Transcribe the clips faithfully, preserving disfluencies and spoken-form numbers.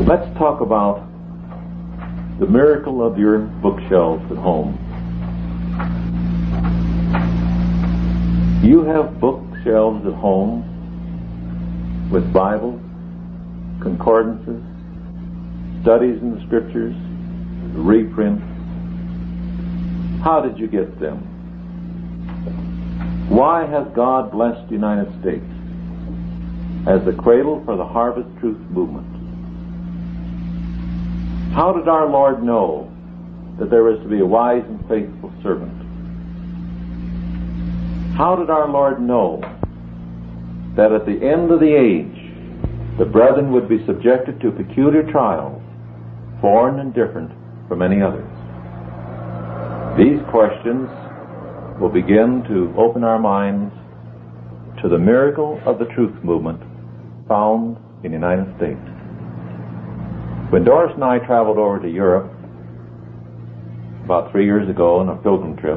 Let's talk about the miracle of your bookshelves at home. You have bookshelves at home with Bibles, concordances, studies in the Scriptures, reprints. How did you get them? Why has God blessed the United States as the cradle for the Harvest Truth movement? How did our Lord know that there was to be a wise and faithful servant? How did our Lord know that at the end of the age the brethren would be subjected to peculiar trials, foreign and different from any others? These questions will begin to open our minds to the miracle of the truth movement found in the United States. When Doris and I traveled over to Europe about three years ago on a pilgrim trip,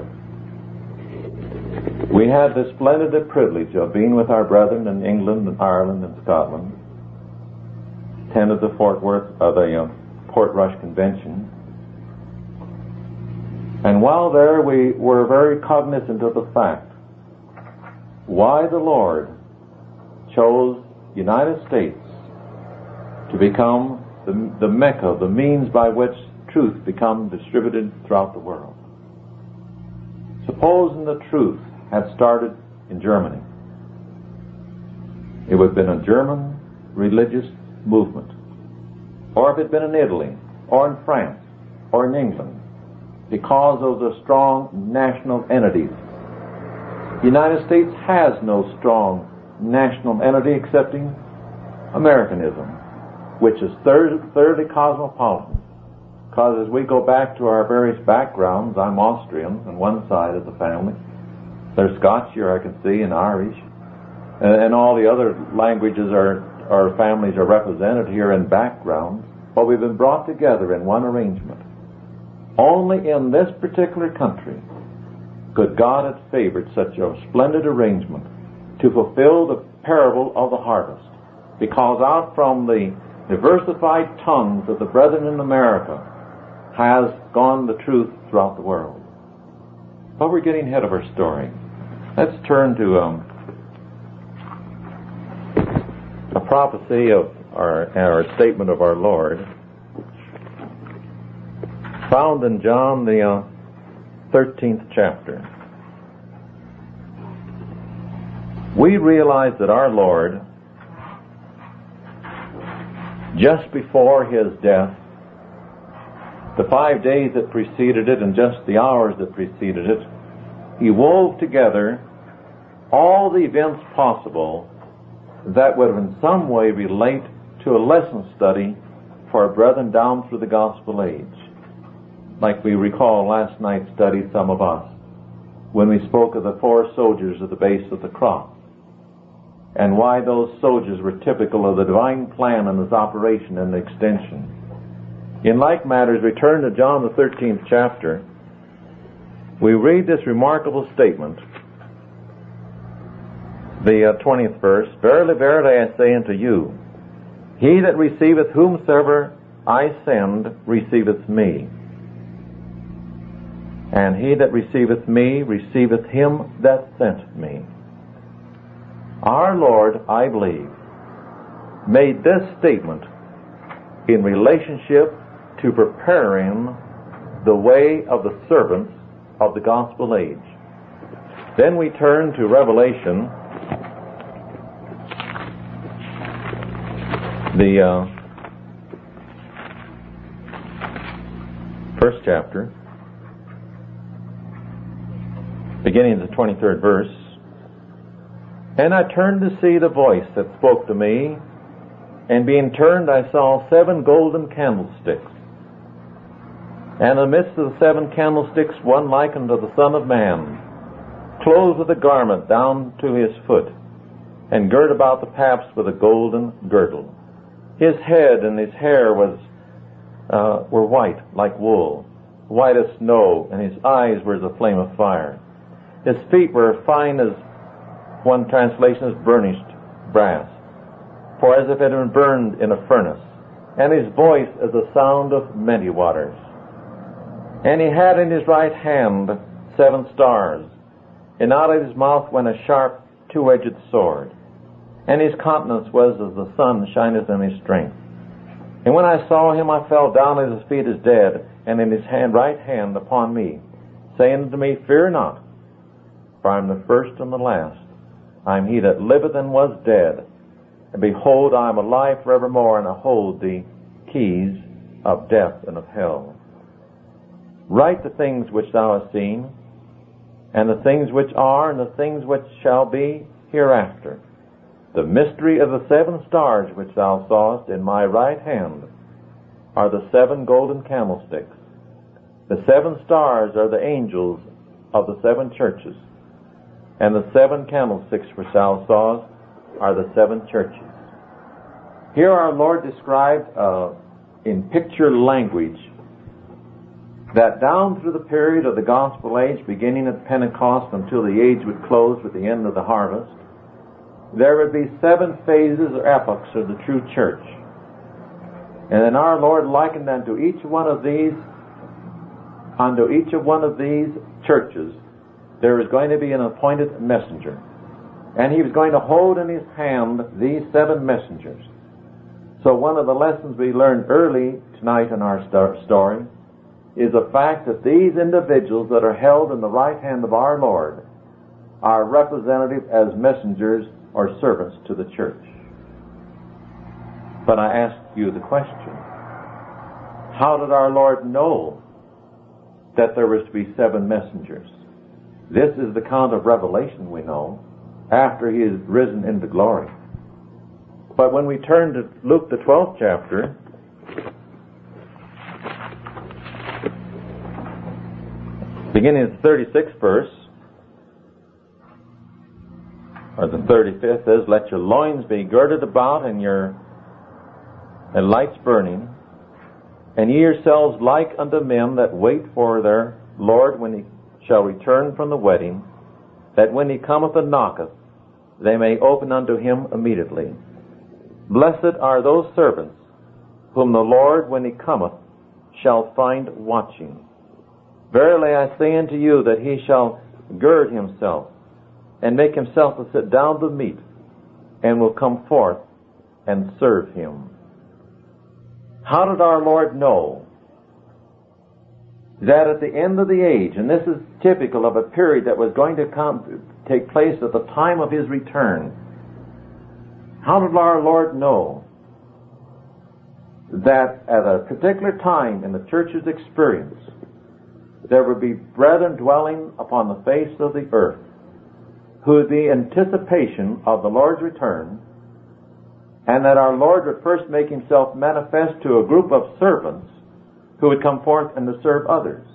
we had the splendid privilege of being with our brethren in England and Ireland and Scotland, attended the Fort Worth, uh, the uh, Portrush Convention, and while there we were very cognizant of the fact why the Lord chose the United States to become the, the Mecca, the means by which truth become distributed throughout the world. Supposing the truth had started in Germany, it would have been a German religious movement. Or if it had been in Italy, or in France, or in England, because of the strong national entities. The United States has no strong national entity excepting Americanism, which is third, thoroughly cosmopolitan. Because as we go back to our various backgrounds, I'm Austrian on one side of the family. There's Scotch here, I can see, and Irish. And, and all the other languages are, our families are represented here in background. But we've been brought together in one arrangement. Only in this particular country could God have favored such a splendid arrangement to fulfill the parable of the harvest. Because out from the diversified tongues of the brethren in America has gone the truth throughout the world. But we're getting ahead of our story. Let's turn to um, a prophecy of our, our statement of our Lord, found in John the uh, thirteenth chapter. We realize that our Lord, just before His death, the five days that preceded it and just the hours that preceded it, He wove together all the events possible that would in some way relate to a lesson study for our brethren down through the gospel age. Like we recall last night's study, some of us, when we spoke of the four soldiers at the base of the cross, and why those soldiers were typical of the divine plan and its operation and extension. In like matters, return to John the thirteenth chapter, we read this remarkable statement, the uh, twentieth verse, Verily, verily, I say unto you, he that receiveth whomsoever I send receiveth me. And he that receiveth me receiveth him that sent me. Our Lord, I believe, made this statement in relationship to preparing the way of the servants of the gospel age. Then we turn to Revelation, the uh, first chapter, beginning the twenty-third verse. And I turned to see the voice that spoke to me, and being turned I saw seven golden candlesticks. And in the midst of the seven candlesticks one like unto the Son of Man, clothed with a garment down to his foot, and girt about the paps with a golden girdle. His head and his hair was uh, were white like wool, white as snow, and his eyes were as a flame of fire. His feet were fine as, one translation is burnished brass, for as if it had been burned in a furnace. and his voice as the sound of many waters. And he had in his right hand seven stars, and out of his mouth went a sharp two-edged sword, and his countenance was as the sun shineth in his strength. And when I saw him, I fell down at his feet as dead, and in his hand, right hand upon me, saying unto me, Fear not, for I am the first and the last. I am he that liveth and was dead, and behold, I am alive forevermore, and I hold the keys of death and of hell. Write the things which thou hast seen, and the things which are, and the things which shall be hereafter. The mystery of the seven stars which thou sawest in my right hand are the seven golden candlesticks. The seven stars are the angels of the seven churches, and the seven candlesticks which thou sawest are the seven churches. Here our Lord described uh, in picture language that down through the period of the gospel age, beginning at Pentecost until the age would close with the end of the harvest, there would be seven phases or epochs of the true church. And then our Lord likened unto each one of these, unto each of one of these churches, there is going to be an appointed messenger. And he was going to hold in his hand these seven messengers. So one of the lessons we learned early tonight in our story is the fact that these individuals that are held in the right hand of our Lord are representative as messengers or servants to the church. But I ask you the question, how did our Lord know that there was to be seven messengers? This is the count of Revelation, we know, after he is risen into glory. But when we turn to Luke the twelfth chapter, beginning at the thirty-sixth verse, or the thirty-fifth is, Let your loins be girded about and your and lights burning, and ye yourselves like unto men that wait for their Lord when he shall return from the wedding, that when he cometh and knocketh, they may open unto him immediately. Blessed are those servants whom the Lord, when he cometh, shall find watching. Verily I say unto you that he shall gird himself, and make himself to sit down to meat, and will come forth and serve him. How did our Lord know that at the end of the age, and this is typical of a period that was going to come, take place at the time of his return, how did our Lord know that at a particular time in the church's experience, there would be brethren dwelling upon the face of the earth who would be in anticipation of the Lord's return, and that our Lord would first make himself manifest to a group of servants who would come forth and to serve others?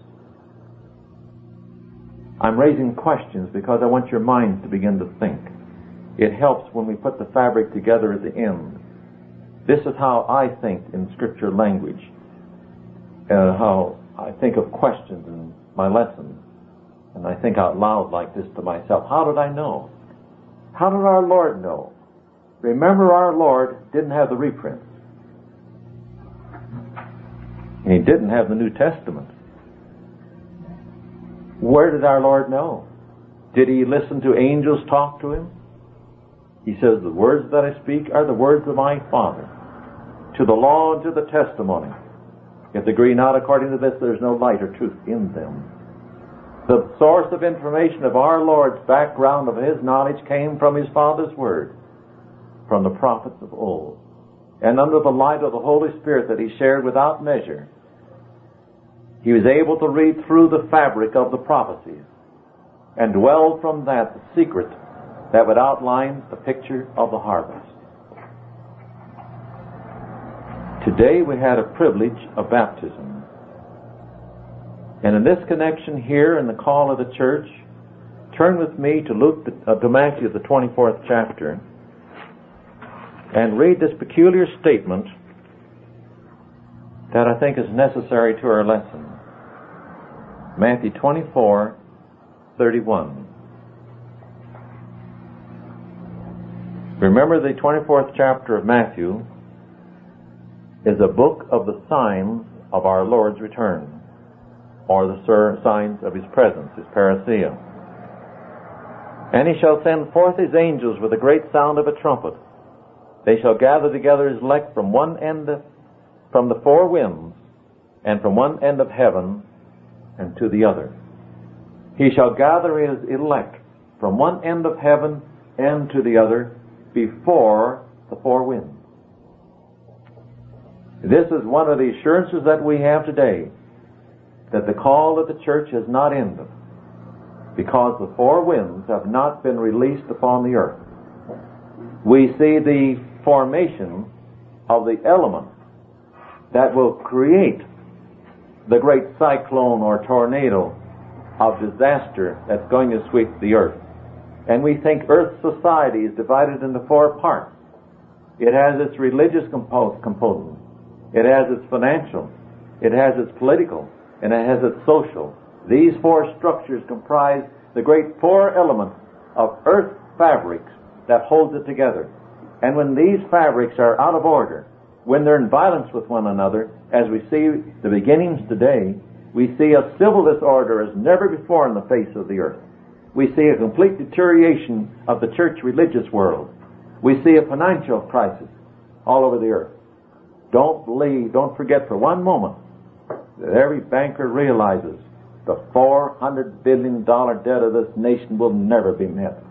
I'm raising questions because I want your minds to begin to think. It helps when we put the fabric together at the end. This is how I think in Scripture language, uh, how I think of questions in my lessons, and I think out loud like this to myself. How did I know? How did our Lord know? Remember, our Lord didn't have the reprints. And he didn't have the New Testament. Where did our Lord know? Did he listen to angels talk to him? He says, the words that I speak are the words of my Father, to the law and to the testimony. If they agree not according to this, there is no light or truth in them. The source of information of our Lord's background of his knowledge came from his Father's Word, from the prophets of old. And under the light of the Holy Spirit that he shared without measure, he was able to read through the fabric of the prophecies and dwell from that the secret that would outline the picture of the harvest. Today we had a privilege of baptism. And in this connection here in the call of the church, turn with me to Luke, uh, to Matthew, the twenty-fourth chapter, and read this peculiar statement that I think is necessary to our lesson. Matthew twenty-four, thirty-one. Remember, the twenty-fourth chapter of Matthew is a book of the signs of our Lord's return, or the signs of his presence, his parousia. And he shall send forth his angels with a great sound of a trumpet. They shall gather together his elect from one end of, from the four winds, and from one end of heaven and to the other. He shall gather his elect from one end of heaven and to the other before the four winds. This is one of the assurances that we have today, that the call of the church has not ended, because the four winds have not been released upon the earth. We see the formation of the elements that will create the great cyclone or tornado of disaster that's going to sweep the earth. And we think Earth's society is divided into four parts. It has its religious compo- component. It has its financial. It has its political. And it has its social. These four structures comprise the great four elements of earth fabrics that holds it together. And when these fabrics are out of order, when they're in violence with one another, as we see the beginnings today, we see a civil disorder as never before in the face of the earth. We see a complete deterioration of the church religious world. We see a financial crisis all over the earth. Don't believe, don't forget for one moment that every banker realizes the four hundred billion dollars debt of this nation will never be met.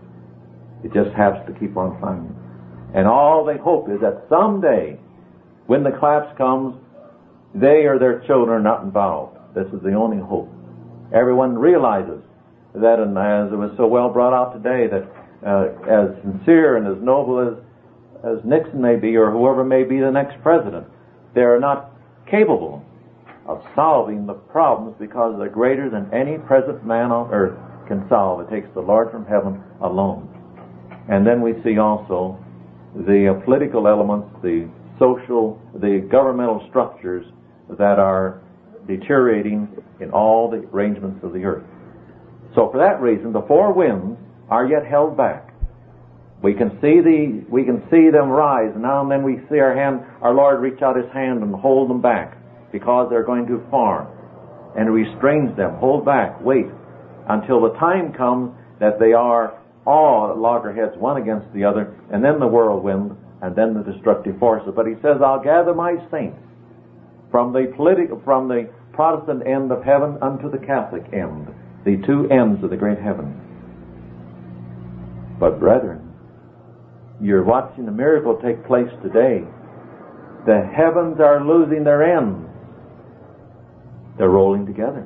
It just has to keep on climbing. And all they hope is that someday, when the collapse comes, they or their children are not involved. This is the only hope. Everyone realizes that, and as it was so well brought out today, that uh, as sincere and as noble as, as Nixon may be, or whoever may be the next president, they are not capable of solving the problems because they're greater than any present man on earth can solve. It takes the Lord from heaven alone. And then we see also the uh, political elements, the social, the governmental structures that are deteriorating in all the arrangements of the earth. So for that reason, the four winds are yet held back. We can see the we can see them rise, and now and then we see our hand, our Lord reach out his hand and hold them back, because they're going too far, and restrains them. Hold back, wait, until the time comes that they are all at loggerheads, one against the other, and then the whirlwind, and then the destructive forces. But he says, I'll gather my saints from the political, from the Protestant end of heaven unto the Catholic end, the two ends of the great heaven. But brethren, you're watching a miracle take place today. The heavens are losing their ends. They're rolling together.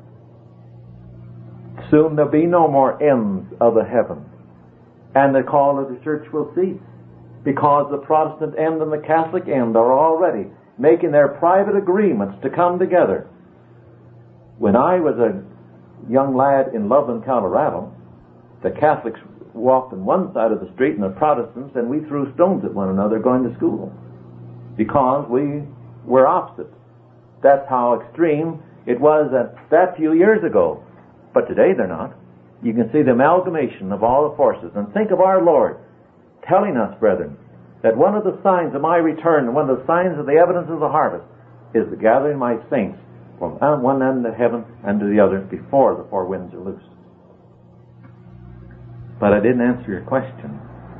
Soon there'll be no more ends of the heavens, and the call of the church will cease, because the Protestant end and the Catholic end are already making their private agreements to come together. When I was a young lad in Loveland, Colorado, the Catholics walked on one side of the street and the Protestants, and we threw stones at one another going to school, because we were opposites. That's how extreme it was at that few years ago. But today they're not. You can see the amalgamation of all the forces. And think of our Lord telling us, brethren, that one of the signs of my return, and one of the signs of the evidence of the harvest, is the gathering my saints from one end of heaven and to the other before the four winds are loosed. But I didn't answer your question.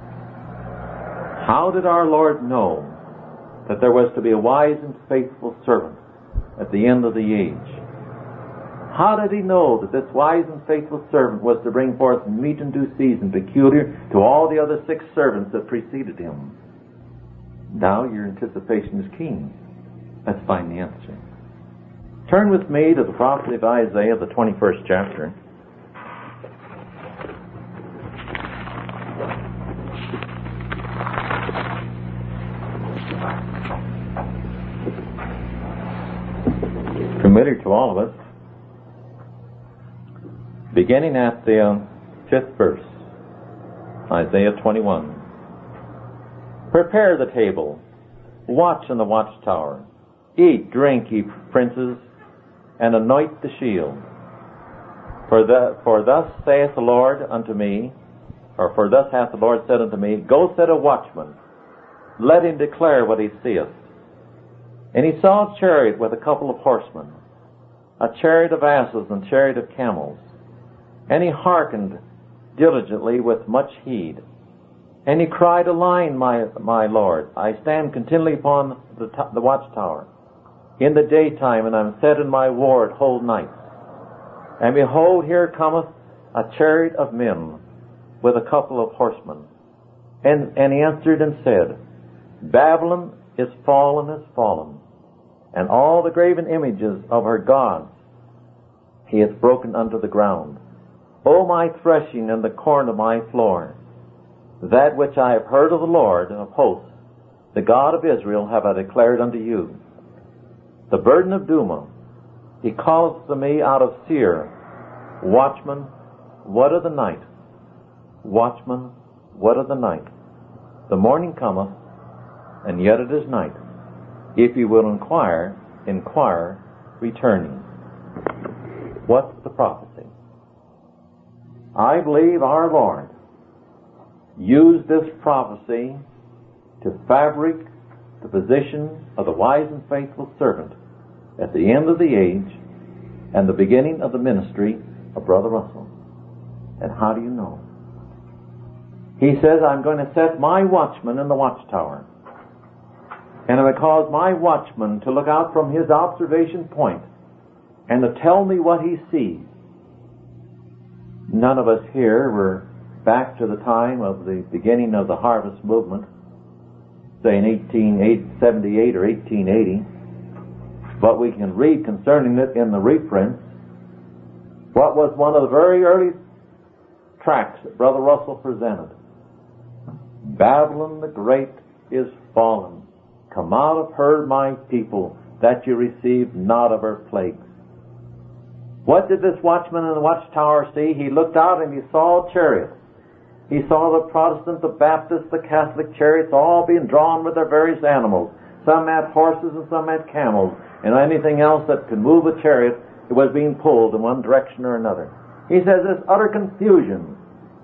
How did our Lord know that there was to be a wise and faithful servant at the end of the age? How did he know that this wise and faithful servant was to bring forth meat in due season, peculiar to all the other six servants that preceded him? Now your anticipation is keen. Let's find the answer. Turn with me to the prophet of Isaiah, the twenty-first chapter. Familiar to all of us. Beginning at the uh, fifth verse, Isaiah twenty-one. Prepare the table, watch in the watchtower, eat, drink, ye princes, and anoint the shield. For, the, for thus saith the Lord unto me, or for thus hath the Lord said unto me, Go set a watchman, let him declare what he seeth. And he saw a chariot with a couple of horsemen, a chariot of asses and chariot of camels. And he hearkened diligently with much heed. And he cried, Align, my, my Lord. I stand continually upon the, t- the watchtower in the daytime, and I'm set in my ward whole night. And behold, here cometh a chariot of men with a couple of horsemen. And, and he answered and said, Babylon is fallen, is fallen, and all the graven images of her gods he hath broken unto the ground. O my threshing and the corn of my floor, that which I have heard of the Lord of hosts, the God of Israel, have I declared unto you. The burden of Duma, he calleth to me out of Seir, Watchman, what of the night? Watchman, what of the night? The morning cometh, and yet it is night. If you will inquire, inquire, returning. What's the prophecy? I believe our Lord used this prophecy to fabric the position of the wise and faithful servant at the end of the age and the beginning of the ministry of Brother Russell. And how do you know? He says, I'm going to set my watchman in the watchtower, and I will cause my watchman to look out from his observation point and to tell me what he sees. None of us here were back to the time of the beginning of the harvest movement, say in eighteen seventy-eight or eighteen eighty, but we can read concerning it in the reprints. What was one of the very early tracts that Brother Russell presented? Babylon the Great is fallen. Come out of her, my people, that you receive not of her plagues. What did this watchman in the watchtower see? He looked out and he saw a chariot. He saw the Protestant, the Baptist, the Catholic chariots all being drawn with their various animals. Some had horses and some had camels. And anything else that could move a chariot, it was being pulled in one direction or another. He says it's utter confusion.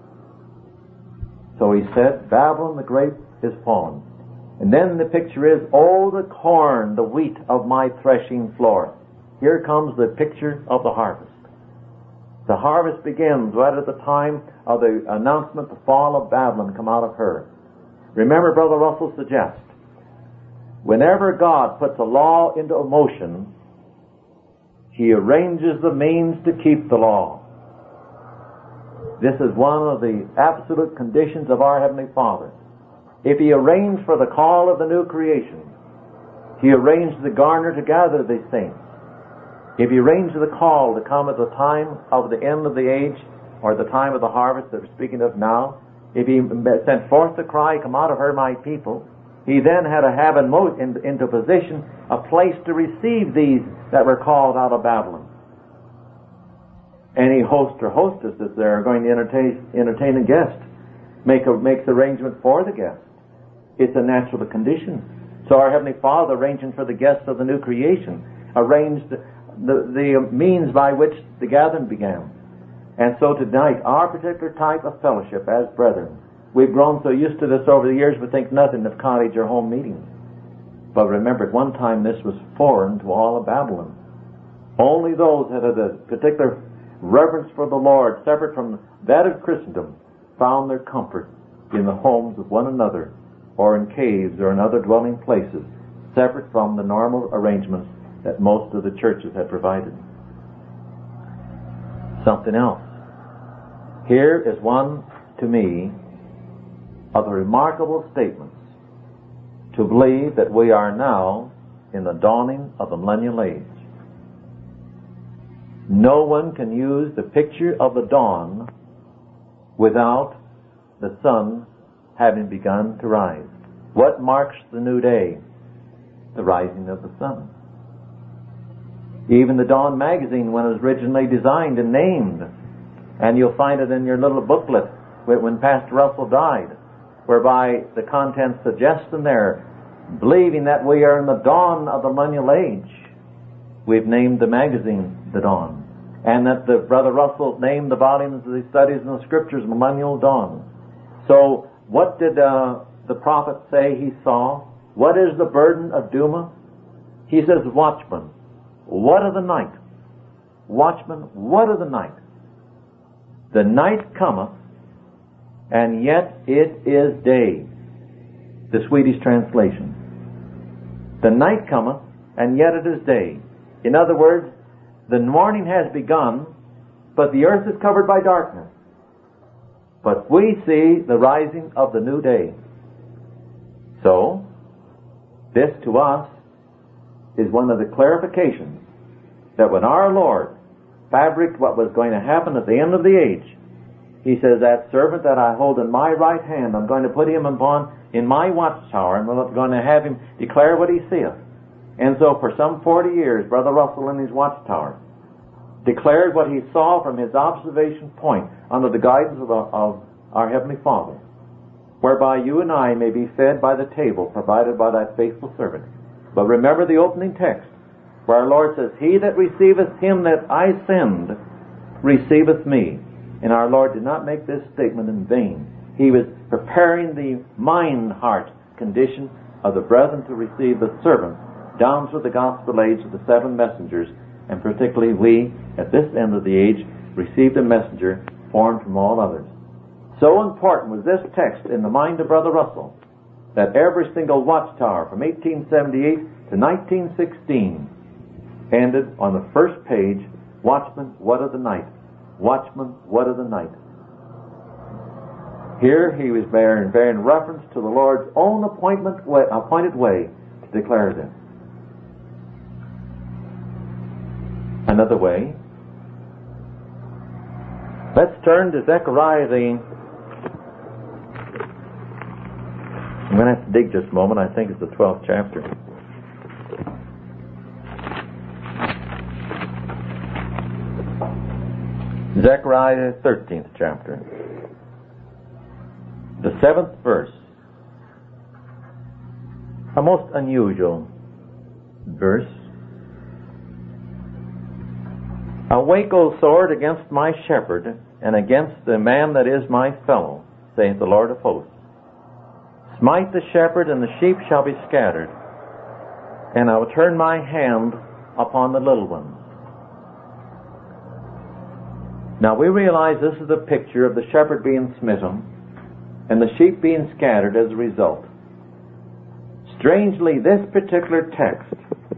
So he said, Babylon the Great is fallen. And then the picture is, oh, the corn, the wheat of my threshing floor. Here comes the picture of the harvest. The harvest begins right at the time of the announcement, the fall of Babylon come out of her. Remember, Brother Russell suggests, whenever God puts a law into motion, He arranges the means to keep the law. This is one of the absolute conditions of our Heavenly Father. If He arranged for the call of the new creation, He arranged the garner to gather these saints. If He arranged the call to come at the time of the end of the age, or the time of the harvest that we're speaking of now, if He sent forth the cry, come out of her, my people, He then had to have in, in, into position a place to receive these that were called out of Babylon. Any host or hostess that they're going to entertain, entertain a guest make a, makes arrangement for the guest. It's a natural condition. So our Heavenly Father, arranging for the guests of the new creation, arranged the, the means by which the gathering began. And so tonight, our particular type of fellowship as brethren, we've grown so used to this over the years we think nothing of cottage or home meetings. But remember, at one time this was foreign to all of Babylon. Only those that had a particular reverence for the Lord, separate from that of Christendom, found their comfort in the homes of one another, or in caves or in other dwelling places, separate from the normal arrangements that most of the churches had provided. Something else. Here is one, to me, of the remarkable statements to believe that we are now in the dawning of the millennial age. No one can use the picture of the dawn without the sun having begun to rise. What marks the new day? The rising of the sun. Even the Dawn magazine, when it was originally designed and named, and you'll find it in your little booklet when Pastor Russell died, whereby the contents suggest in there, believing that we are in the dawn of the millennial age, we've named the magazine The Dawn. And that the Brother Russell named the volumes of the studies in the Scriptures Millennial Dawn. So, what did uh, the prophet say he saw? What is the burden of Duma? He says, watchman, what of the night? Watchman, what of the night? The night cometh, and yet it is day. The Swedish translation. The night cometh, and yet it is day. In other words, the morning has begun, but the earth is covered by darkness. But we see the rising of the new day. So, this to us is one of the clarifications that when our Lord fabricated what was going to happen at the end of the age, He says, that servant that I hold in my right hand, I'm going to put him upon in my watchtower, and I'm going to have him declare what he seeth. And so for some forty years, Brother Russell in his watchtower declared what he saw from his observation point under the guidance of, of our Heavenly Father, whereby you and I may be fed by the table provided by that faithful servant. But remember the opening text, where our Lord says, he that receiveth him that I send receiveth me. And our Lord did not make this statement in vain. He was preparing the mind-heart condition of the brethren to receive the servant down through the gospel age of the seven messengers, and particularly we, at this end of the age, received a messenger formed from all others. So important was this text in the mind of Brother Russell that every single watchtower from eighteen seventy-eight to nineteen sixteen ended on the first page, Watchman, what of the night? Watchman, what of the night? Here he was bearing, bearing reference to the Lord's own appointment way, appointed way to declare this. Another way. Let's turn to Zechariah the... I'm going to have to dig just a moment. I think it's the twelfth chapter. Zechariah thirteenth chapter. The seventh verse. A most unusual verse. Awake, O sword, against my shepherd, and against the man that is my fellow, saith the Lord of hosts. Smite the shepherd, and the sheep shall be scattered, and I will turn my hand upon the little ones. Now we realize this is a picture of the shepherd being smitten and the sheep being scattered as a result. Strangely, this particular text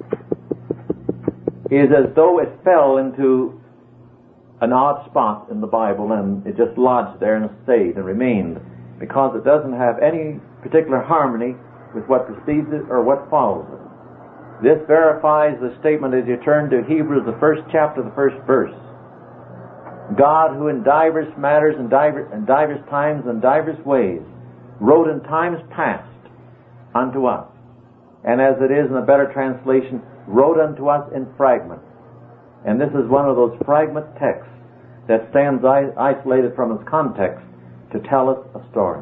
is as though it fell into an odd spot in the Bible and it just lodged there and stayed and remained, because it doesn't have any particular harmony with what precedes it or what follows it. This verifies the statement as you turn to Hebrews, the first chapter, the first verse. God, who in divers matters and divers, in divers times and divers ways wrote in times past unto us, and as it is in a better translation, wrote unto us in fragments. And this is one of those fragment texts that stands isolated from its context to tell us a story.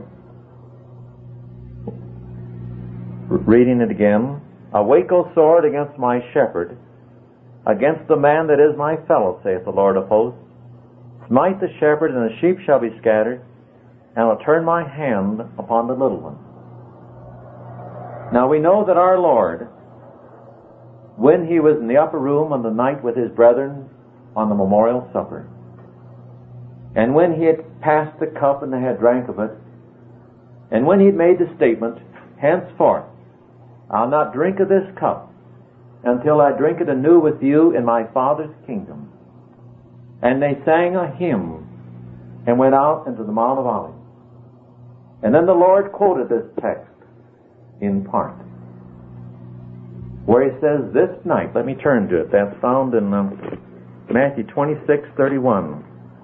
Reading it again. Awake, O sword, against my shepherd, against the man that is my fellow, saith the Lord of hosts. Smite the shepherd, and the sheep shall be scattered, and I will turn my hand upon the little ones. Now we know that our Lord, when He was in the upper room on the night with His brethren on the memorial supper, and when He had passed the cup and they had drank of it, and when He had made the statement, henceforth I'll not drink of this cup until I drink it anew with you in my Father's kingdom. And they sang a hymn and went out into the Mount of Olives. And then the Lord quoted this text in part, where He says, this night, let me turn to it, that's found in um, Matthew twenty-six thirty-one.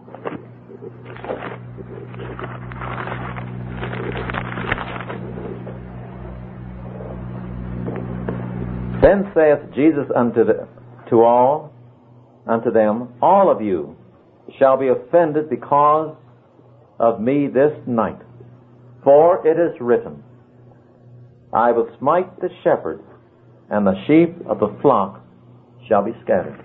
Then saith Jesus unto the, to all, unto them, all of you shall be offended because of me this night. For it is written, I will smite the shepherd, and the sheep of the flock shall be scattered.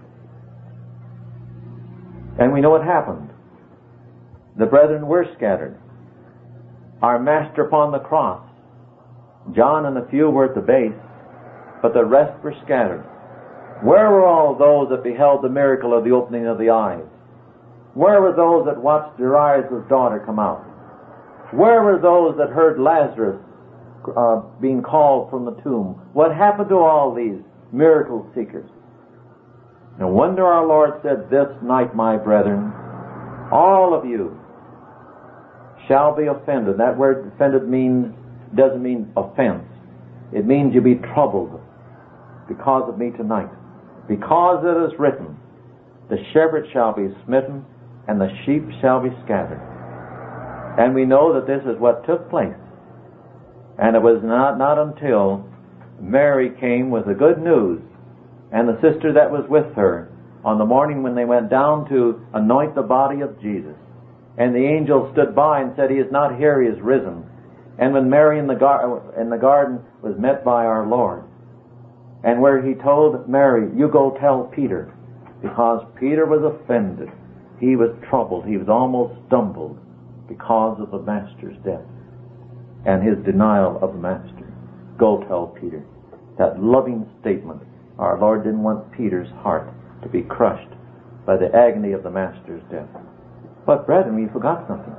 And we know what happened. The brethren were scattered. Our Master upon the cross, John and a few were at the base, but the rest were scattered. Where were all those that beheld the miracle of the opening of the eyes? Where were those that watched Jairus' daughter come out? Where were those that heard Lazarus uh, being called from the tomb? What happened to all these miracle seekers? No wonder our Lord said, "This night, my brethren, all of you shall be offended." That word offended means, doesn't mean offense. It means you be troubled because of me tonight. Because it is written, "The shepherd shall be smitten, and the sheep shall be scattered." And we know that this is what took place. And it was not, not until Mary came with the good news, and the sister that was with her, on the morning when they went down to anoint the body of Jesus. And the angel stood by and said, "He is not here, he is risen." And when Mary in the, gar- in the garden was met by our Lord, and where he told Mary, "You go tell Peter," because Peter was offended. He was troubled. He was almost stumbled because of the Master's death and his denial of the Master. Go tell Peter. That loving statement. Our Lord didn't want Peter's heart to be crushed by the agony of the Master's death. But brethren, we forgot something.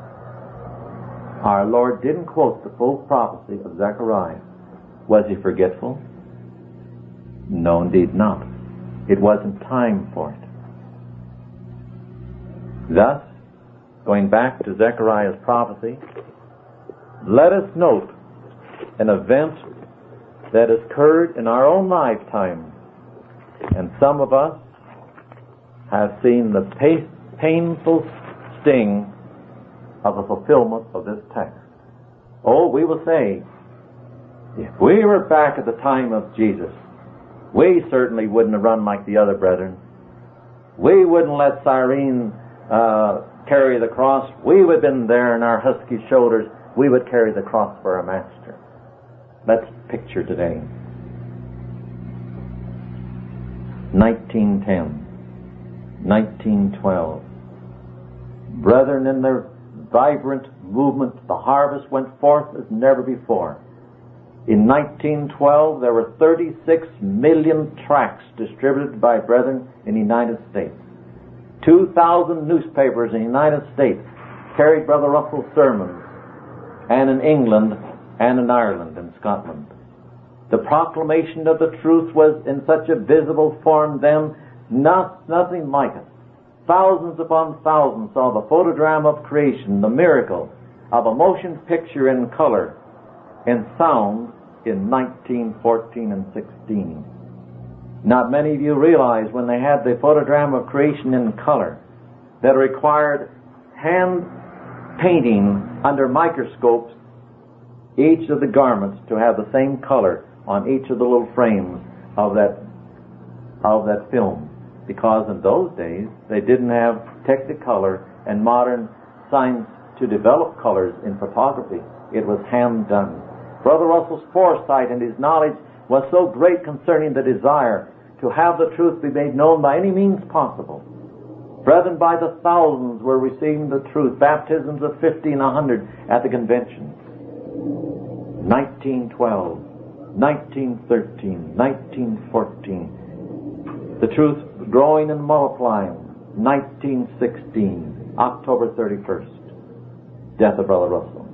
Our Lord didn't quote the full prophecy of Zechariah. Was he forgetful? No, indeed not. It wasn't time for it. Thus, going back to Zechariah's prophecy, let us note an event that has occurred in our own lifetime. And some of us have seen the pa- painful sting of the fulfillment of this text. Oh, we will say, if we were back at the time of Jesus, we certainly wouldn't have run like the other brethren. We wouldn't let Cyrene uh, carry the cross. We would have been there in our husky shoulders. We would carry the cross for our Master. Let's picture today. nineteen ten, nineteen twelve. Brethren, in their vibrant movement, the harvest went forth as never before. In nineteen twelve, there were thirty-six million tracts distributed by brethren in the United States. two thousand newspapers in the United States carried Brother Russell's sermons, and in England and in Ireland and Scotland. The proclamation of the truth was in such a visible form then, not nothing like it. Thousands upon thousands saw the photogram of creation, the miracle of a motion picture in color and sound in nineteen fourteen and sixteen. Not many of you realize when they had the photogram of creation in color that required hand painting under microscopes each of the garments to have the same color on each of the little frames of that of that film. Because in those days they didn't have Technicolor and modern science to develop colors in photography. It was hand done. Brother Russell's foresight and his knowledge was so great concerning the desire to have the truth be made known by any means possible. Brethren, by the thousands were receiving the truth, baptisms of fifty and a hundred at the convention. nineteen twelve, nineteen thirteen, nineteen fourteen. The truth growing and multiplying. nineteen sixteen, October thirty-first, death of Brother Russell.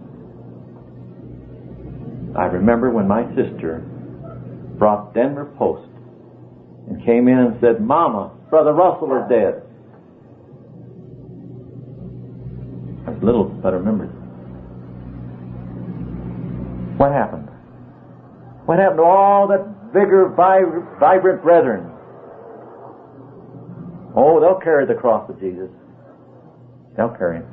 I remember when my sister brought Denver Post and came in and said, "Mama, Brother Russell is dead." I was little, but I remember it. What happened? What happened to all that vigor, vibrant brethren? Oh, they'll carry the cross of Jesus. They'll carry it.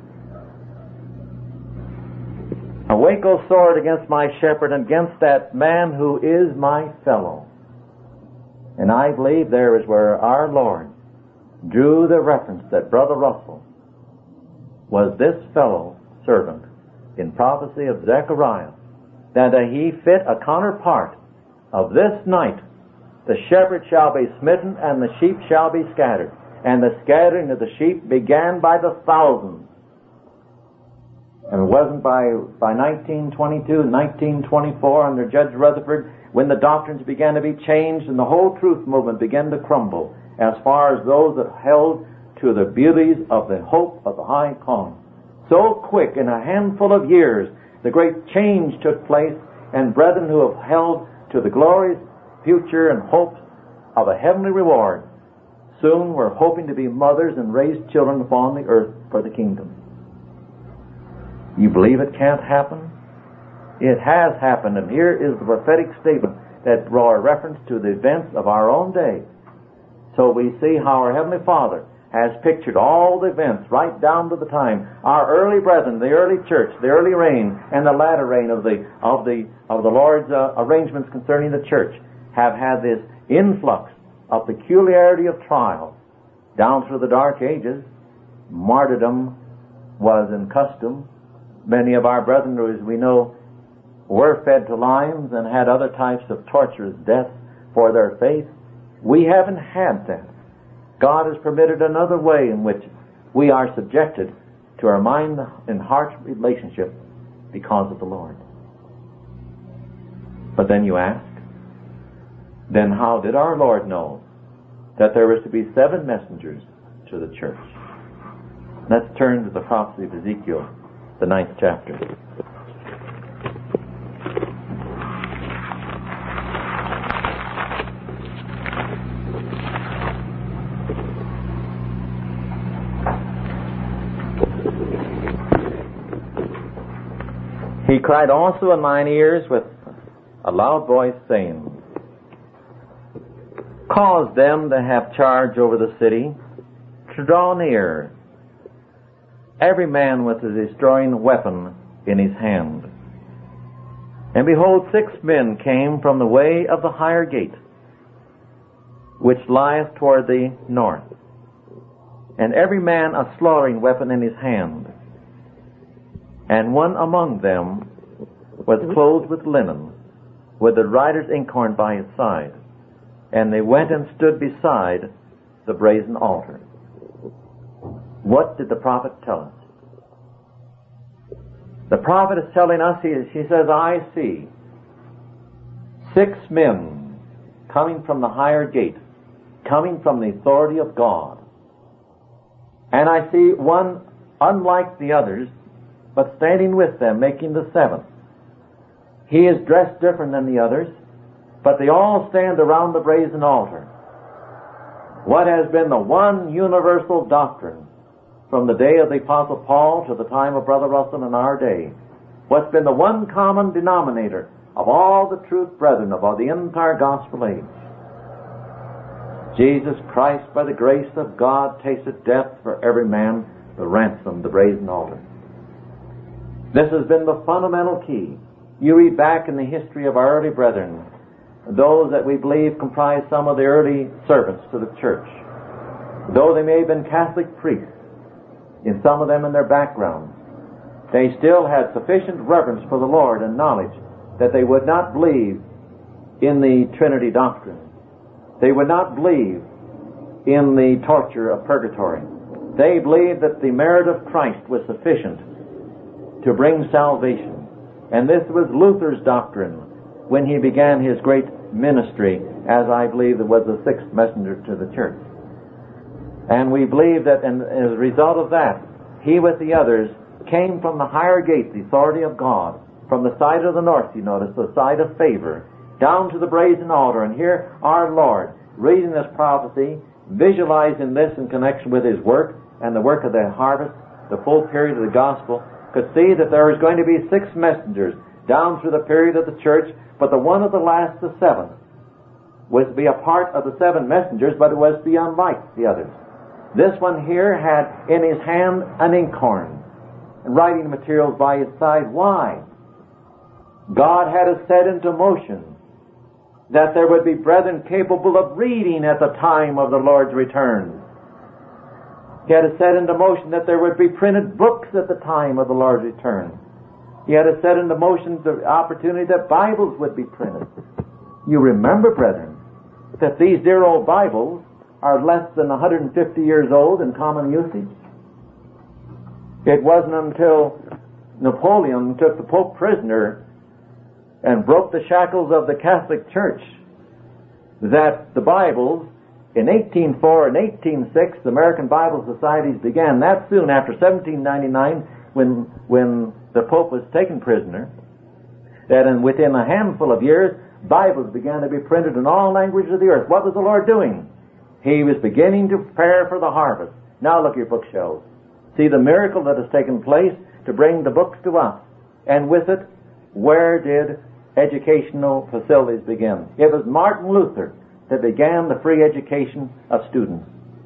Awake, O sword, against my shepherd, and against that man who is my fellow. And I believe there is where our Lord drew the reference that Brother Russell was this fellow servant in prophecy of Zechariah, that he fit a counterpart of this night. The shepherd shall be smitten, and the sheep shall be scattered. And the scattering of the sheep began by the thousands. And it wasn't by, by nineteen twenty-two, nineteen twenty-four under Judge Rutherford when the doctrines began to be changed and the whole truth movement began to crumble as far as those that held to the beauties of the hope of the high calling. So quick, in a handful of years, the great change took place, and brethren who have held to the glorious future and hopes of a heavenly reward soon were hoping to be mothers and raise children upon the earth for the kingdom. You believe it can't happen? It has happened, and here is the prophetic statement that bore reference to the events of our own day. So we see how our Heavenly Father has pictured all the events right down to the time. Our early brethren, the early church, the early reign, and the latter reign of the of the of the Lord's uh, arrangements concerning the church have had this influx of peculiarity of trial down through the Dark Ages. Martyrdom was in custom. Many of our brethren, as we know, were fed to lions and had other types of torturous death for their faith. We haven't had that. God has permitted another way in which we are subjected to our mind and heart relationship because of the Lord. But then you ask, then how did our Lord know that there was to be seven messengers to the church? Let's turn to the prophecy of Ezekiel, the ninth chapter. He cried also in mine ears with a loud voice, saying, Cause them that have charge over the city to draw near, every man with a destroying weapon in his hand. And behold, six men came from the way of the higher gate, which lieth toward the north, and every man a slaughtering weapon in his hand. And one among them was clothed with linen, with the writer's inkhorn by his side. And they went and stood beside the brazen altar. What did the prophet tell us? The prophet is telling us, he, he says, I see six men coming from the higher gate, coming from the authority of God. And I see one unlike the others, but standing with them, making the seventh. He is dressed different than the others, but they all stand around the brazen altar. What has been the one universal doctrine from the day of the Apostle Paul to the time of Brother Russell in our day? What's been the one common denominator of all the truth brethren of the entire gospel age? Jesus Christ, by the grace of God, tasted death for every man, the ransom, the brazen altar. This has been the fundamental key. You read back in the history of our early brethren, those that we believe comprise some of the early servants to the church. Though they may have been Catholic priests, in some of them in their backgrounds, they still had sufficient reverence for the Lord and knowledge that they would not believe in the Trinity doctrine. They would not believe in the torture of purgatory. They believed that the merit of Christ was sufficient to bring salvation. And this was Luther's doctrine when he began his great ministry, as I believe was the sixth messenger to the church. And we believe that and as a result of that, he with the others came from the higher gate, the authority of God, from the side of the north, you notice, the side of favor, down to the brazen altar. And here our Lord, reading this prophecy, visualizing this in connection with his work and the work of the harvest, the full period of the gospel, could see that there was going to be six messengers down through the period of the church, but the one of the last, the seventh, was to be a part of the seven messengers, but it was to be unlike the others. This one here had in his hand an inkhorn and writing materials by his side. Why? God had it set into motion that there would be brethren capable of reading at the time of the Lord's return. He had it set into motion that there would be printed books at the time of the Lord's return. He had it set into motion the opportunity that Bibles would be printed. You remember, brethren, that these dear old Bibles are less than one hundred fifty years old in common usage. It wasn't until Napoleon took the Pope prisoner and broke the shackles of the Catholic Church, that the Bibles in eighteen oh four and eighteen oh six, the American Bible Societies began that soon after seventeen ninety-nine, when when the Pope was taken prisoner, that in, within a handful of years, Bibles began to be printed in all languages of the earth. What was the Lord doing? He was beginning to prepare for the harvest. Now look at your bookshelves. See the miracle that has taken place to bring the books to us. And with it, where did educational facilities begin? It was Martin Luther that began the free education of students.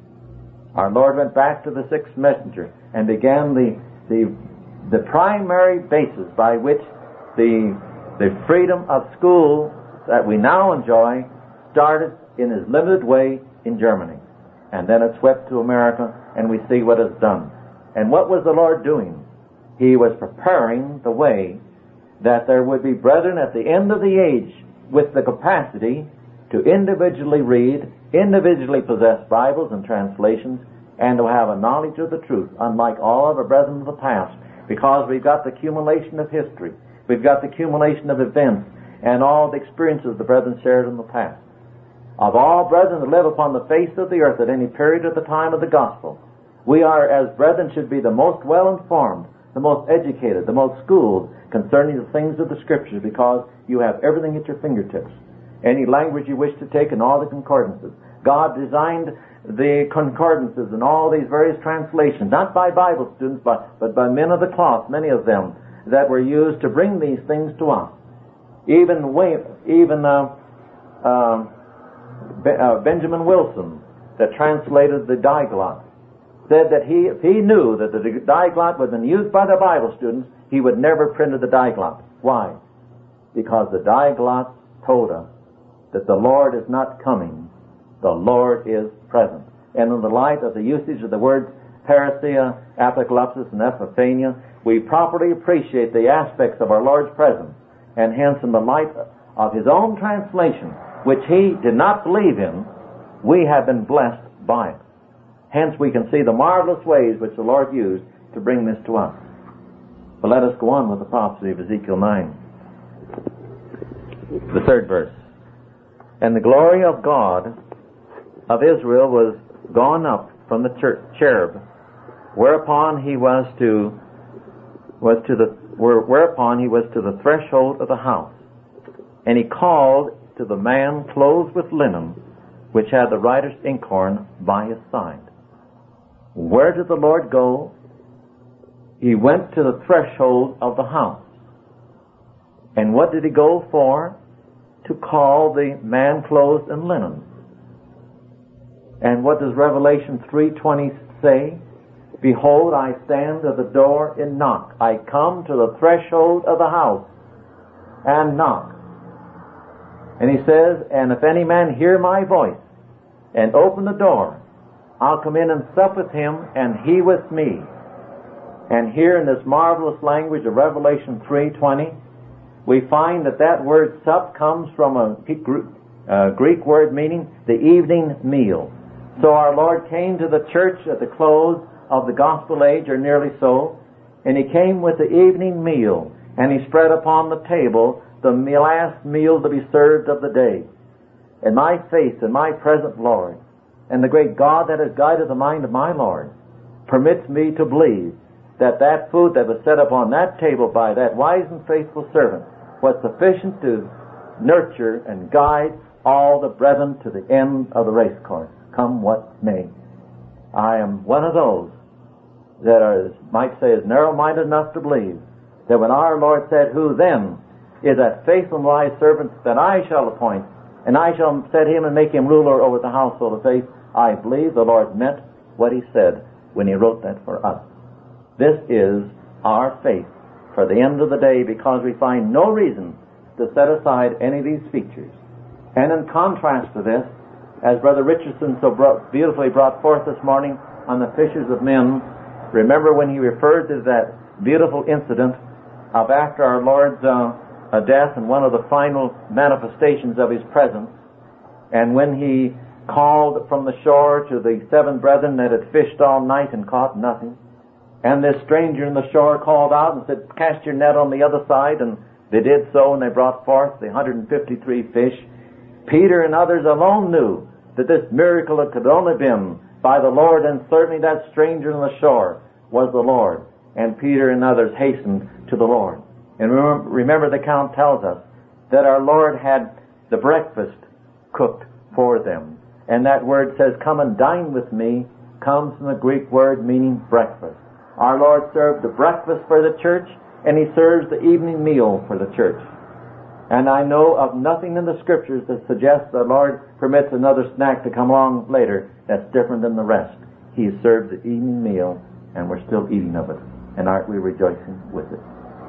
Our Lord went back to the sixth messenger and began the the, the primary basis by which the the freedom of school that we now enjoy started in his limited way in Germany. And then it swept to America, and we see what it's done. And what was the Lord doing? He was preparing the way that there would be brethren at the end of the age with the capacity to individually read, individually possess Bibles and translations, and to have a knowledge of the truth, unlike all of the brethren of the past, because we've got the accumulation of history, we've got the accumulation of events, and all the experiences the brethren shared in the past. Of all brethren that live upon the face of the earth at any period of the time of the gospel, we are, as brethren, should be the most well-informed, the most educated, the most schooled concerning the things of the Scriptures, because you have everything at your fingertips. Any language you wish to take and all the concordances. God designed the concordances and all these various translations, not by Bible students, but, but by men of the cloth, many of them, that were used to bring these things to us. Even even uh, uh, Be- uh, Benjamin Wilson, that translated the Diglot, said that he, if he knew that the Diglot was been used by the Bible students, he would never print the Diglot. Why? Because the Diglot told us that the Lord is not coming, the Lord is present. And in the light of the usage of the words parousia, apocalypsis, and epiphania, we properly appreciate the aspects of our Lord's presence. And hence, in the light of His own translation, which He did not believe in, we have been blessed by it. Hence, we can see the marvelous ways which the Lord used to bring this to us. But let us go on with the prophecy of Ezekiel nine. The third verse. And the glory of God of Israel was gone up from the cherub, whereupon he was to was to the whereupon he was to the threshold of the house, and he called to the man clothed with linen, which had the writer's inkhorn by his side. Where did the Lord go? He went to the threshold of the house. And what did he go for? To call the man clothed in linen. And what does Revelation three twenty say? Behold, I stand at the door and knock. I come to the threshold of the house and knock. And he says, and if any man hear my voice and open the door, I'll come in and sup with him and he with me. And here in this marvelous language of Revelation three twenty, we find that that word sup comes from a Greek word meaning the evening meal. So our Lord came to the church at the close of the gospel age, or nearly so, and He came with the evening meal, and He spread upon the table the last meal to be served of the day. And my faith and my present Lord, and the great God that has guided the mind of my Lord, permits me to believe that that food that was set upon that table by that wise and faithful servant was sufficient to nurture and guide all the brethren to the end of the race course, come what may. I am one of those that are, might say, is narrow-minded enough to believe that when our Lord said, who then is that faithful and wise servant that I shall appoint, and I shall set him and make him ruler over the household of faith, I believe the Lord meant what He said when He wrote that for us. This is our faith for the end of the day, because we find no reason to set aside any of these features. And in contrast to this, as Brother Richardson so brought, beautifully brought forth this morning on the fishers of men, remember when he referred to that beautiful incident of after our Lord's uh, uh, death and one of the final manifestations of His presence, and when He called from the shore to the seven brethren that had fished all night and caught nothing, and this stranger in the shore called out and said, cast your net on the other side, and They did so, and they brought forth the one hundred fifty-three fish. Peter and others alone knew that this miracle could only been by the Lord, and certainly that stranger on the shore was the Lord. And Peter and others hastened to the Lord. And remember, remember the account tells us that our Lord had the breakfast cooked for them. And that word says, come and dine with me, comes from the Greek word meaning breakfast. Our Lord served the breakfast for the church, and He serves the evening meal for the church. And I know of nothing in the Scriptures that suggests the Lord permits another snack to come along later that's different than the rest. He served the evening meal, and we're still eating of it. And aren't we rejoicing with it?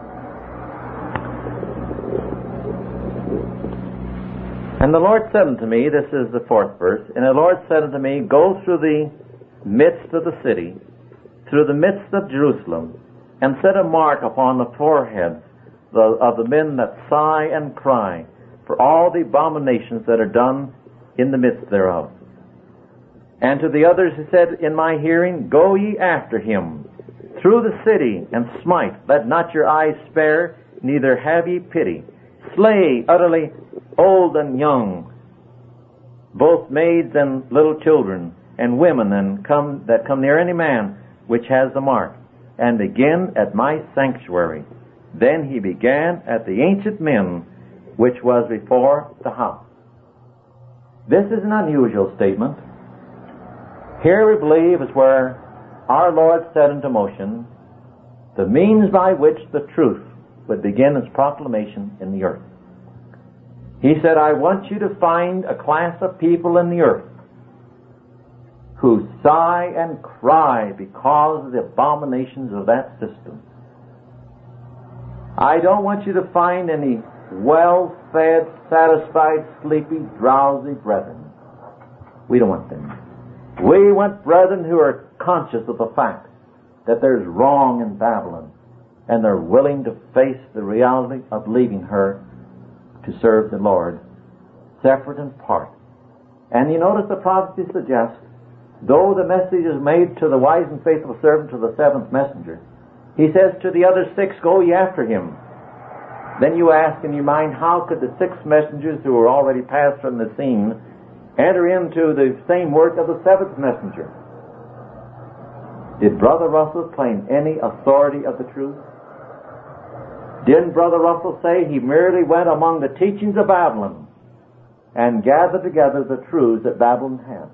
And the Lord said unto me, this is the fourth verse, and the Lord said unto me, go through the midst of the city, through the midst of Jerusalem, and set a mark upon the foreheads of the men that sigh and cry for all the abominations that are done in the midst thereof. And to the others he said in my hearing, go ye after him through the city, and smite, let not your eyes spare, neither have ye pity. Slay utterly old and young, both maids and little children, and women, and come that come near any man which has the mark, and begin at my sanctuary. Then he began at the ancient men which was before the house. This is an unusual statement. Here we believe is where our Lord set into motion the means by which the truth would begin its proclamation in the earth. He said, I want you to find a class of people in the earth who sigh and cry because of the abominations of that system. I don't want you to find any well-fed, satisfied, sleepy, drowsy brethren. We don't want them. We want brethren who are conscious of the fact that there's wrong in Babylon, and they're willing to face the reality of leaving her to serve the Lord, separate and apart. And you notice the prophecy suggests, though the message is made to the wise and faithful servant, to the seventh messenger, he says to the other six, go ye after him. Then you ask in your mind, how could the six messengers who were already passed from the scene enter into the same work of the seventh messenger? Did Brother Russell claim any authority of the truth? Didn't Brother Russell say he merely went among the teachings of Babylon and gathered together the truths that Babylon had?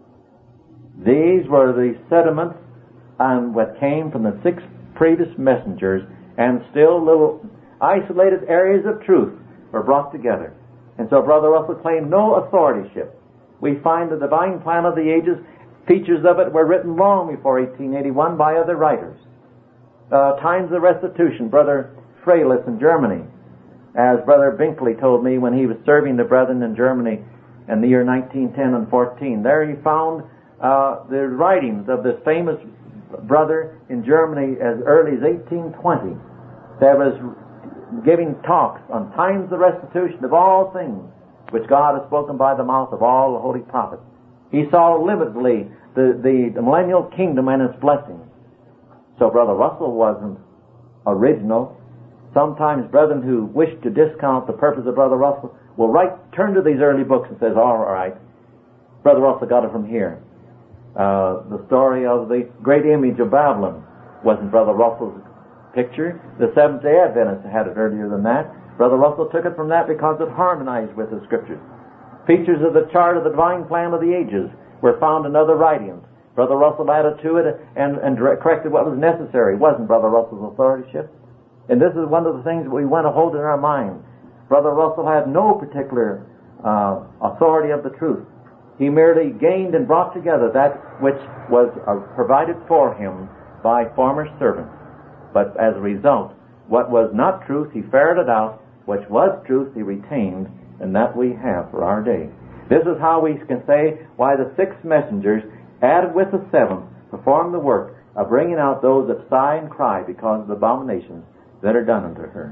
These were the sediments and what came from the six previous messengers, and still little isolated areas of truth were brought together. And so Brother Russell claimed no authorship. We find the divine plan of the ages, features of it were written long before eighteen eighty-one by other writers. Uh, times of restitution, Brother Freilis in Germany, as Brother Binkley told me when he was serving the brethren in Germany in the year nineteen ten and fourteen. There he found uh, the writings of this famous brother in Germany as early as eighteen twenty that was giving talks on times of restitution of all things which God has spoken by the mouth of all the holy prophets. He saw limitedly the, the, the millennial kingdom and its blessings. So Brother Russell wasn't original. Sometimes brethren who wish to discount the purpose of Brother Russell will write, turn to these early books and says, all right, Brother Russell got it from here. Uh, the story of the great image of Babylon wasn't Brother Russell's picture. The Seventh-day Adventists had it earlier than that. Brother Russell took it from that because it harmonized with the Scriptures. Features of the chart of the divine plan of the ages were found in other writings. Brother Russell added to it and, and corrected what was necessary. It wasn't Brother Russell's authorship. And this is one of the things that we want to hold in our mind. Brother Russell had no particular uh, authority of the truth. He merely gained and brought together that which was uh, provided for him by former servants. But as a result, what was not truth, he ferreted out. Which was truth, he retained. And that we have for our day. This is how we can say why the six messengers, added with the seventh, performed the work of bringing out those that sigh and cry because of the abominations that are done unto her.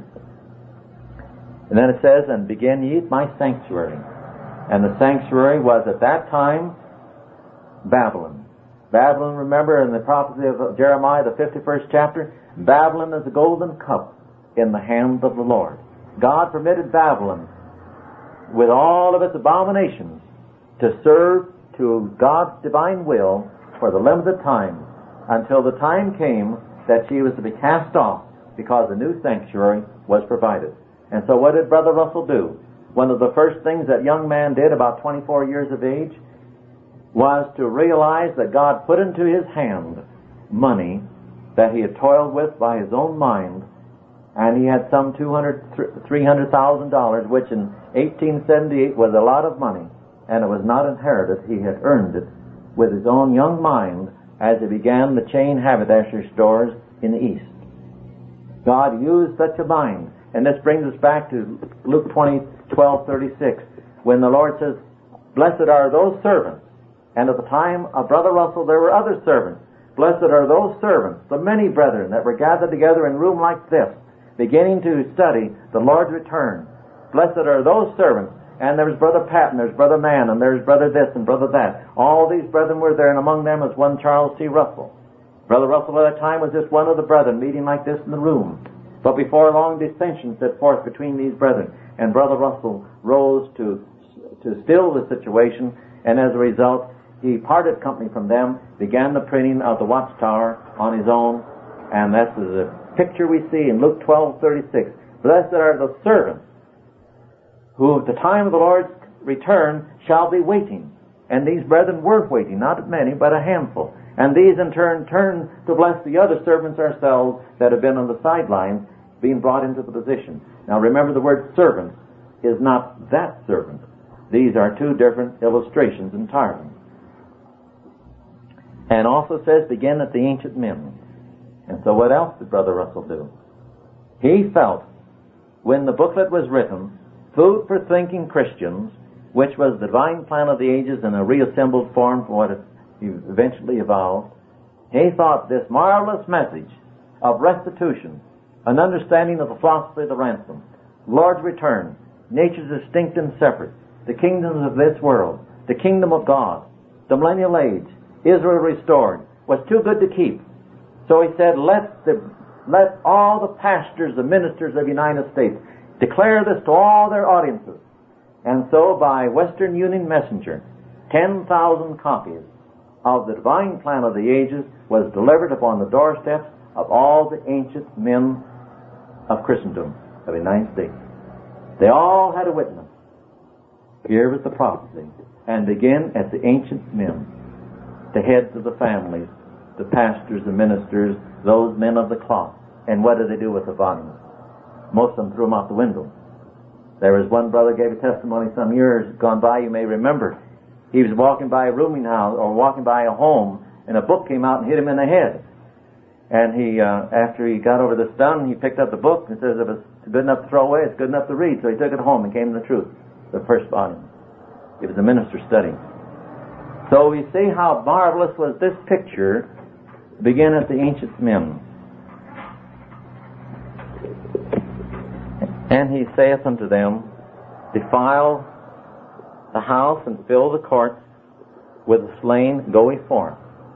And then it says, and begin ye at my sanctuary. And the sanctuary was at that time Babylon. Babylon, remember in the prophecy of Jeremiah, the fifty-first chapter, Babylon is a golden cup in the hand of the Lord. God permitted Babylon, with all of its abominations, to serve to God's divine will for the limited time, until the time came that she was to be cast off, because a new sanctuary was provided. And so what did Brother Russell do? One of the first things that young man did, about twenty-four years of age, was to realize that God put into his hand money that he had toiled with by his own mind, and he had some two hundred, three hundred thousand dollars, which in eighteen seventy-eight was a lot of money, and it was not inherited. He had earned it with his own young mind as he began the chain haberdashery stores in the East. God used such a mind. And this brings us back to Luke twenty, twelve, thirty-six, when the Lord says, "Blessed are those servants." And at the time of Brother Russell, there were other servants. Blessed are those servants, the many brethren that were gathered together in a room like this, beginning to study the Lord's return. Blessed are those servants. And there's Brother Pat, and there's Brother Mann, and there's Brother this and Brother that. All these brethren were there, and among them was one Charles T. Russell. Brother Russell at that time was just one of the brethren meeting like this in the room. But before long, dissension set forth between these brethren, and Brother Russell rose to to still the situation, and as a result, he parted company from them, began the printing of the Watchtower on his own, and this is a picture we see in Luke twelve thirty-six. Blessed are the servants who at the time of the Lord's return shall be waiting. And these brethren were waiting, not many, but a handful. And these in turn turned to bless the other servants ourselves that have been on the sidelines, being brought into the position. Now remember, the word servant is not that servant. These are two different illustrations entirely. And also says, begin at the ancient men. And so what else did Brother Russell do? He felt, when the booklet was written, Food for Thinking Christians, which was the divine plan of the ages in a reassembled form for what it eventually evolved, he thought this marvelous message of restitution, an understanding of the philosophy of the ransom, Lord's return, natures distinct and separate, the kingdoms of this world, the kingdom of God, the millennial age, Israel restored, was too good to keep. So he said, let the let all the pastors, the ministers of the United States, declare this to all their audiences. And so by Western Union Messenger, ten thousand copies of the divine plan of the ages was delivered upon the doorsteps of all the ancient men of Christendom, of the United States. They all had a witness. Here was the prophecy. And begin at the ancient men, the heads of the families, the pastors, the ministers, those men of the cloth. And what did they do with the volumes? Most of them threw them out the window. There was one brother gave a testimony some years gone by, you may remember. He was walking by a rooming house, or walking by a home, and a book came out and hit him in the head. And he, uh, after he got over the stun, he picked up the book and says, if it's good enough to throw away, it's good enough to read. So he took it home and came to the truth, the first volume. It was a minister study. So we see how marvelous was this picture, begin at the ancient men. And he saith unto them, defile the house and fill the courts with the slain, go ye forth.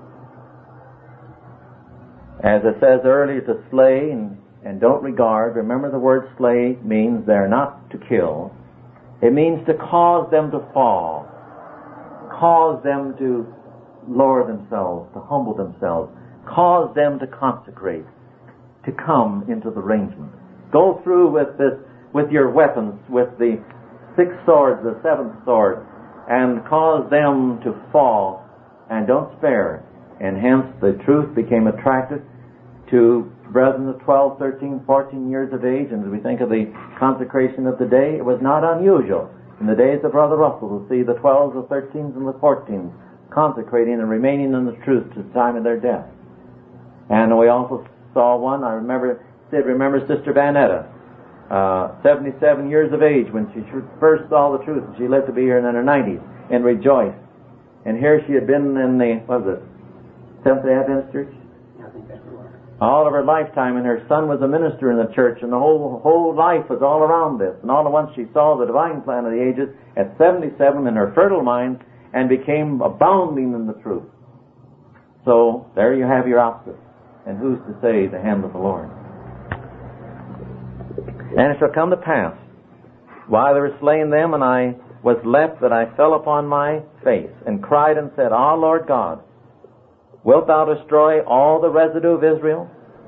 As it says earlier, to slay and, and don't regard. Remember, the word slay means they're not to kill. It means to cause them to fall, cause them to lower themselves, to humble themselves, cause them to consecrate, to come into the arrangement. Go through with this, with your weapons, with the sixth sword, the seventh sword, and cause them to fall, and don't spare. And hence the truth became attractive to brethren of twelve, thirteen, fourteen years of age. And as we think of the consecration of the day, it was not unusual in the days of Brother Russell to see the twelves, the thirteens, and the fourteens consecrating and remaining in the truth to the time of their death. And we also saw one, I remember, Sid remembers Sister Vanetta, uh, seventy-seven years of age when she first saw the truth, and she lived to be here in her nineties, and rejoiced. And here she had been in the, what was it, Seventh-day Adventist Church? I think that's right. All of her lifetime, and her son was a minister in the church, and the whole whole life was all around this. And all at once she saw the divine plan of the ages at seventy-seven in her fertile mind, and became abounding in the truth. So there you have your opposite. And who's to say the hand of the Lord? And it shall come to pass, while they were slaying them, and I was left, that I fell upon my face, and cried and said, Ah, Lord God, wilt thou destroy all the residue of Israel?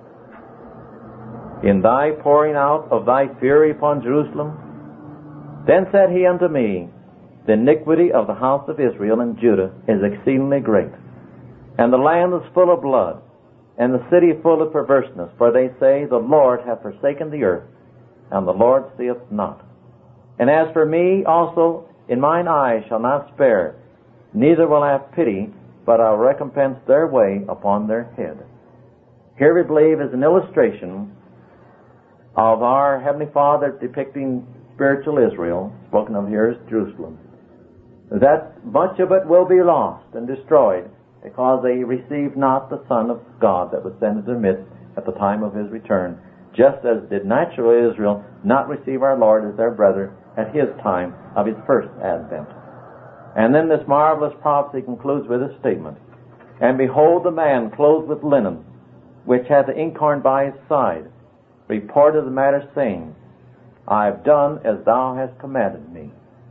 In thy pouring out of thy fury upon Jerusalem? Then said he unto me, The iniquity of the house of Israel and Judah is exceedingly great, and the land is full of blood, and the city full of perverseness. For they say, The Lord hath forsaken the earth, and the Lord seeth not. And as for me also, in mine eyes shall not spare, neither will I have pity, but I'll recompense their way upon their head. Here we believe is an illustration of our Heavenly Father depicting spiritual Israel, spoken of here as Jerusalem, that much of it will be lost and destroyed because they received not the Son of God that was sent into their midst at the time of His return, just as did natural Israel not receive our Lord as their brother at His time of His first advent. And then this marvelous prophecy concludes with a statement, And behold, the man clothed with linen, which hath the inkhorn by his side, reported the matter, saying, I have done as thou hast commanded me.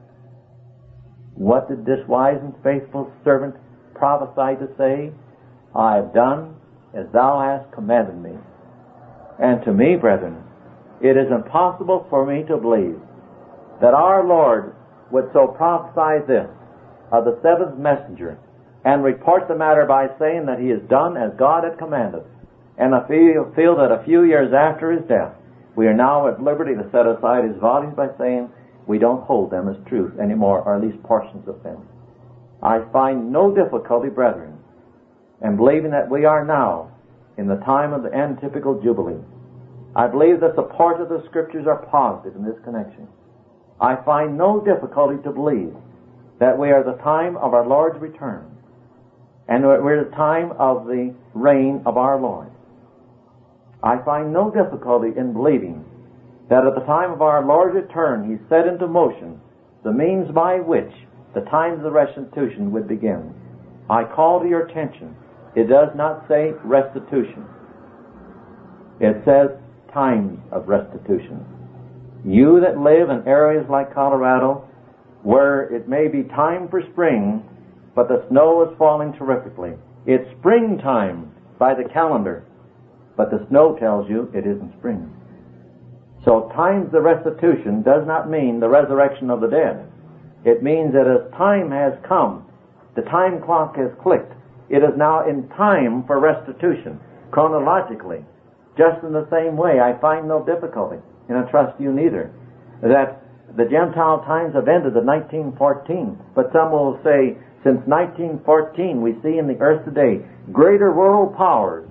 What did this wise and faithful servant prophesy to say? I have done as thou hast commanded me. And to me, brethren, it is impossible for me to believe that our Lord would so prophesy this of the seventh messenger and report the matter by saying that He has done as God had commanded. And I feel, feel that a few years after His death, we are now at liberty to set aside His volumes by saying we don't hold them as truth anymore, or at least portions of them. I find no difficulty, brethren, in believing that we are now in the time of the antitypical Jubilee. I believe the support of the Scriptures are positive in this connection. I find no difficulty to believe that we are at the time of our Lord's return, and we're at the time of the reign of our Lord. I find no difficulty in believing that at the time of our Lord's return He set into motion the means by which the times of the restitution would begin. I call to your attention, it does not say restitution. It says times of restitution. You that live in areas like Colorado, where it may be time for spring, but the snow is falling terrifically. It's springtime by the calendar, but the snow tells you it isn't spring. So times of restitution does not mean the resurrection of the dead. It means that as time has come, the time clock has clicked. It is now in time for restitution, chronologically. Just in the same way, I find no difficulty, and I trust you neither, that the Gentile times have ended in nineteen fourteen. But some will say, since nineteen fourteen, we see in the earth today greater world powers,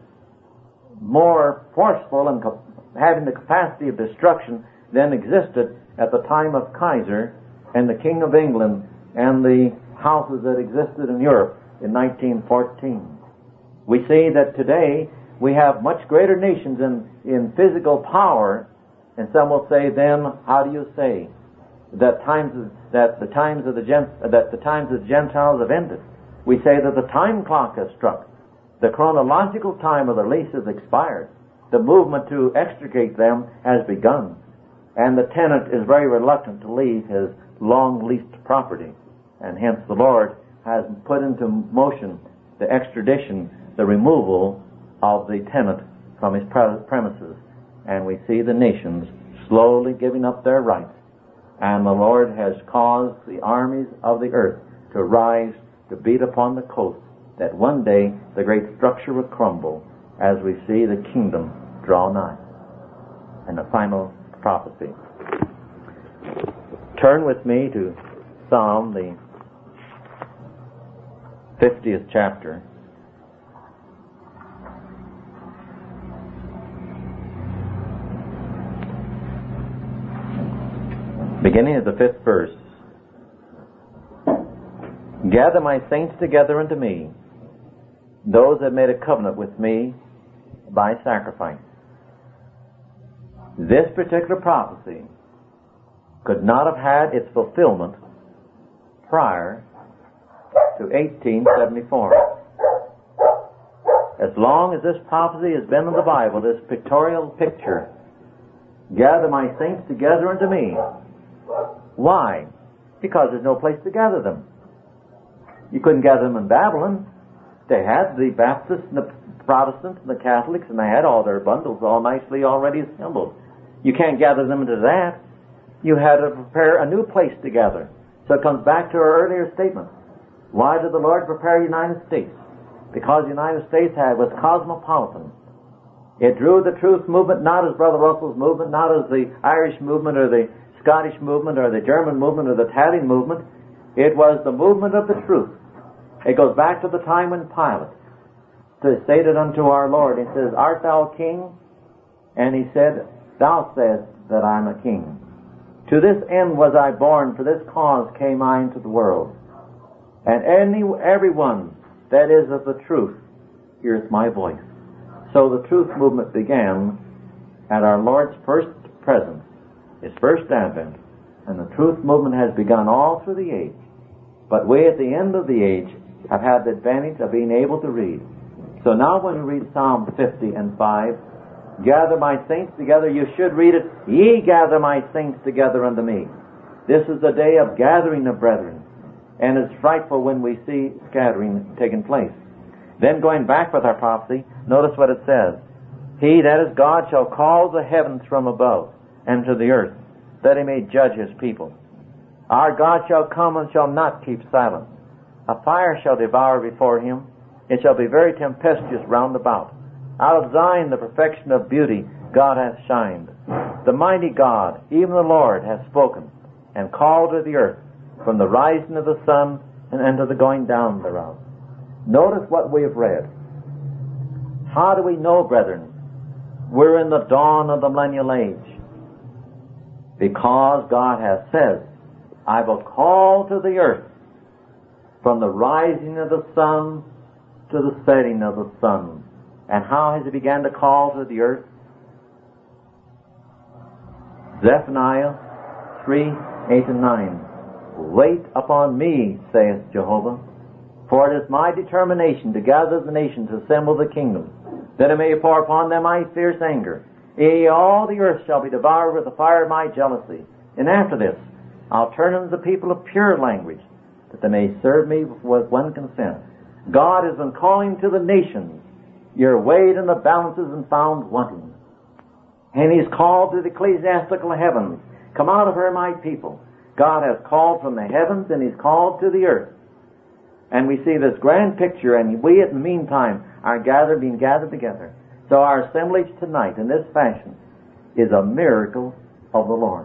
more forceful and co- having the capacity of destruction than existed at the time of Kaiser and the King of England and the houses that existed in Europe in nineteen fourteen. We see that today we have much greater nations in, in physical power, and some will say, then how do you say that times of, that the times of the Gent, that the times of the Gentiles have ended? We say that the time clock has struck. The chronological time of the lease has expired. The movement to extricate them has begun, and the tenant is very reluctant to leave his long leased property, and hence the Lord has put into motion the extradition, the removal of the tenant from his premises, and we see the nations slowly giving up their rights, and the Lord has caused the armies of the earth to rise to beat upon the coast, that one day the great structure will crumble as we see the kingdom draw nigh. And the final prophecy. Turn with me to Psalm, the fiftieth chapter. Beginning at the fifth verse. Gather my saints together unto me, those that made a covenant with me by sacrifice. This particular prophecy could not have had its fulfillment prior to eighteen seventy-four. As long as this prophecy has been in the Bible, this pictorial picture gather my saints together unto me. Why? Because there's no place to gather them. You couldn't gather them in Babylon. They had the Baptists and the Protestants and the Catholics, and they had all their bundles all nicely already assembled. You can't gather them into that. You had to prepare a new place to gather. So it comes back to our earlier statement. Why did the Lord prepare the United States? Because the United States had, was cosmopolitan. It drew the truth movement not as Brother Russell's movement, not as the Irish movement or the Scottish movement or the German movement or the Italian movement. It was the movement of the truth. It goes back to the time when Pilate stated unto our Lord, he says, Art thou king? And he said, Thou sayest that I am a king. To this end was I born, for this cause came I into the world. And any everyone that is of the truth heareth my voice. So the truth movement began at our Lord's first presence, His first advent, and the truth movement has begun all through the age. But we at the end of the age have had the advantage of being able to read. So now when we read Psalm fifty and five, gather my saints together, you should read it, ye gather my saints together unto me. This is the day of gathering of brethren. And it's frightful when we see scattering taking place. Then going back with our prophecy, notice what it says. He, that is God, shall call the heavens from above and to the earth, that he may judge his people. Our God shall come and shall not keep silence. A fire shall devour before him. It shall be very tempestuous round about. Out of Zion the perfection of beauty God hath shined. The mighty God, even the Lord, hath spoken, and called to the earth from the rising of the sun and unto the going down thereof. Notice what we have read. How do we know, brethren, we're in the dawn of the millennial age? Because God has said, I will call to the earth from the rising of the sun to the setting of the sun. And how has he begun to call to the earth? Zephaniah three, eight and nine. Wait upon me, saith Jehovah, for it is my determination to gather the nations, to assemble the kingdoms, that I may pour upon them my fierce anger. Yea, all the earth shall be devoured with the fire of my jealousy. And after this, I'll turn them to the people of pure language, that they may serve me with one consent. God has been calling to the nations. You're weighed in the balances and found wanting. And He's called to the ecclesiastical heavens. Come out of her, my people. God has called from the heavens and He's called to the earth. And we see this grand picture, and we at the meantime are gathered, being gathered together. So our assemblage tonight in this fashion is a miracle of the Lord.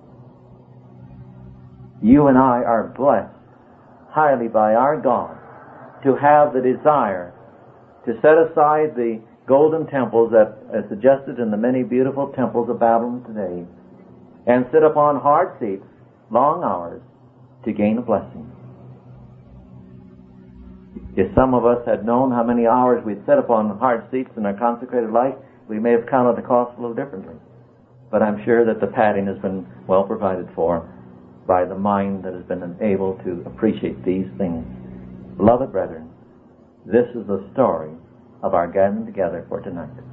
You and I are blessed highly by our God to have the desire to set aside the golden temples that are suggested in the many beautiful temples of Babylon today and sit upon hard seats, long hours, to gain a blessing. If some of us had known how many hours we'd sit upon hard seats in our consecrated life, we may have counted the cost a little differently. But I'm sure that the padding has been well provided for by the mind that has been able to appreciate these things. Beloved brethren, this is the story of our gathering together for tonight.